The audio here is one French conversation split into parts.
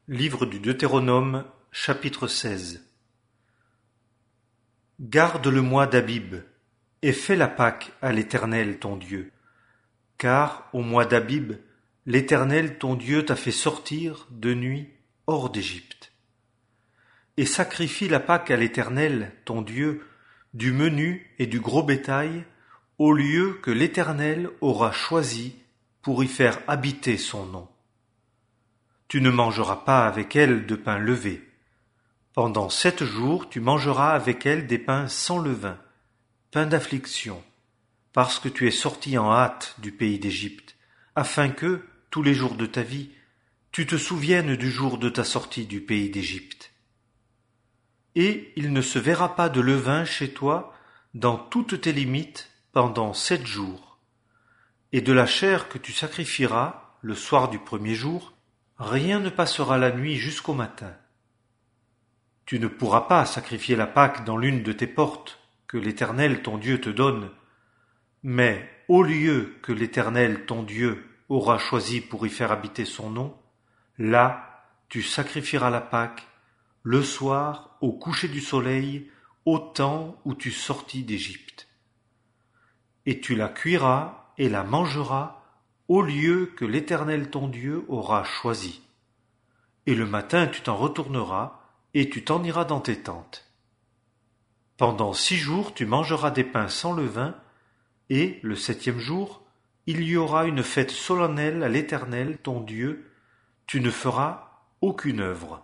Livre du Deutéronome, chapitre 16. Garde le mois d'Abib, et fais la Pâque à l'Éternel ton Dieu. Car au mois d'Abib, l'Éternel ton Dieu t'a fait sortir de nuit hors d'Égypte. Et sacrifie la Pâque à l'Éternel ton Dieu du menu et du gros bétail au lieu que l'Éternel aura choisi pour y faire habiter son nom. Tu ne mangeras pas avec elle de pain levé. Pendant 7 jours, tu mangeras avec elle des pains sans levain, pain d'affliction, parce que tu es sorti en hâte du pays d'Égypte, afin que, tous les jours de ta vie, tu te souviennes du jour de ta sortie du pays d'Égypte. Et il ne se verra pas de levain chez toi dans toutes tes limites pendant 7 jours. Et de la chair que tu sacrifieras le soir du premier jour, rien ne passera la nuit jusqu'au matin. Tu ne pourras pas sacrifier la Pâque dans l'une de tes portes que l'Éternel ton Dieu te donne, mais au lieu que l'Éternel ton Dieu aura choisi pour y faire habiter son nom, là tu sacrifieras la Pâque le soir au coucher du soleil, au temps où tu sortis d'Égypte. Et tu la cuiras et la mangeras au lieu que l'Éternel ton Dieu aura choisi. Et le matin tu t'en retourneras, et tu t'en iras dans tes tentes. Pendant 6 jours tu mangeras des pains sans levain, et le 7e jour, il y aura une fête solennelle à l'Éternel ton Dieu, tu ne feras aucune œuvre.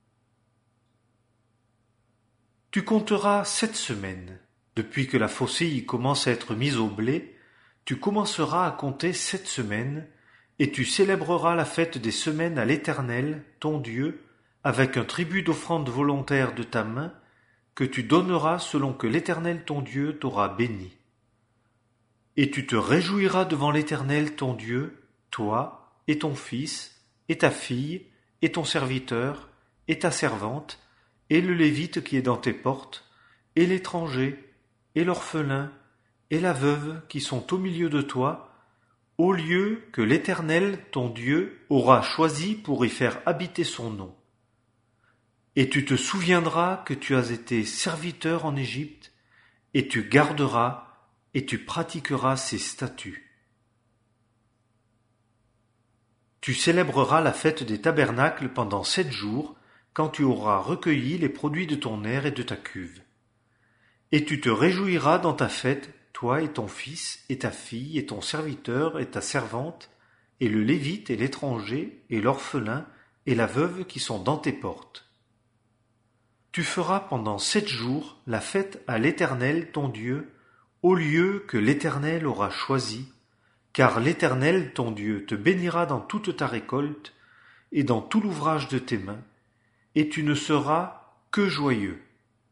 Tu compteras 7 semaines. Depuis que la faucille commence à être mise au blé, tu commenceras à compter 7 semaines, et tu célébreras la fête des semaines à l'Éternel, ton Dieu, avec un tribut d'offrande volontaire de ta main, que tu donneras selon que l'Éternel ton Dieu t'aura béni. Et tu te réjouiras devant l'Éternel ton Dieu, toi, et ton fils, et ta fille, et ton serviteur, et ta servante, et le Lévite qui est dans tes portes, et l'étranger, et l'orphelin, et la veuve qui sont au milieu de toi, au lieu que l'Éternel, ton Dieu, aura choisi pour y faire habiter son nom. Et tu te souviendras que tu as été serviteur en Égypte, et tu garderas et tu pratiqueras ses statuts. Tu célébreras la fête des tabernacles pendant 7 jours, quand tu auras recueilli les produits de ton aire et de ta cuve. Et tu te réjouiras dans ta fête, toi et ton fils, et ta fille, et ton serviteur, et ta servante, et le Lévite, et l'étranger, et l'orphelin, et la veuve qui sont dans tes portes. Tu feras pendant 7 jours la fête à l'Éternel ton Dieu, au lieu que l'Éternel aura choisi, car l'Éternel ton Dieu te bénira dans toute ta récolte, et dans tout l'ouvrage de tes mains, et tu ne seras que joyeux.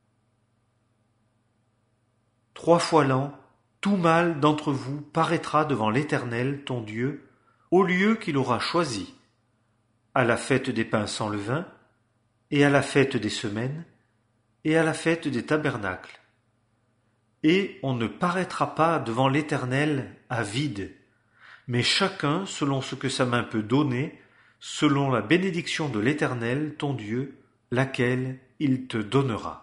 3 fois l'an, tout mâle d'entre vous paraîtra devant l'Éternel, ton Dieu, au lieu qu'il aura choisi, à la fête des pains sans levain, et à la fête des semaines, et à la fête des tabernacles. Et on ne paraîtra pas devant l'Éternel à vide, mais chacun selon ce que sa main peut donner, selon la bénédiction de l'Éternel, ton Dieu, laquelle il te donnera.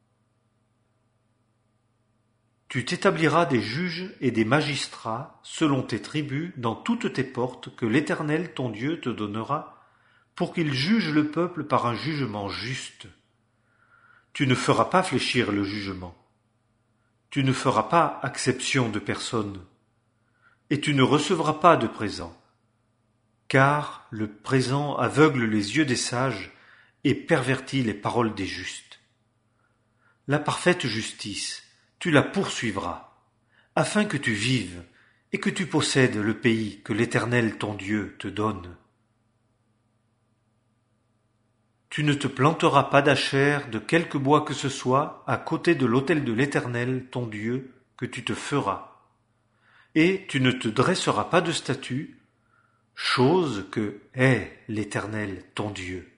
Tu t'établiras des juges et des magistrats selon tes tribus dans toutes tes portes que l'Éternel ton Dieu te donnera, pour qu'ils jugent le peuple par un jugement juste. Tu ne feras pas fléchir le jugement. Tu ne feras pas acception de personne. Et tu ne recevras pas de présent. Car le présent aveugle les yeux des sages et pervertit les paroles des justes. La parfaite justice, tu la poursuivras, afin que tu vives et que tu possèdes le pays que l'Éternel ton Dieu te donne. Tu ne te planteras pas d'achère de quelque bois que ce soit à côté de l'autel de l'Éternel ton Dieu que tu te feras, et tu ne te dresseras pas de statue, chose que hait l'Éternel ton Dieu.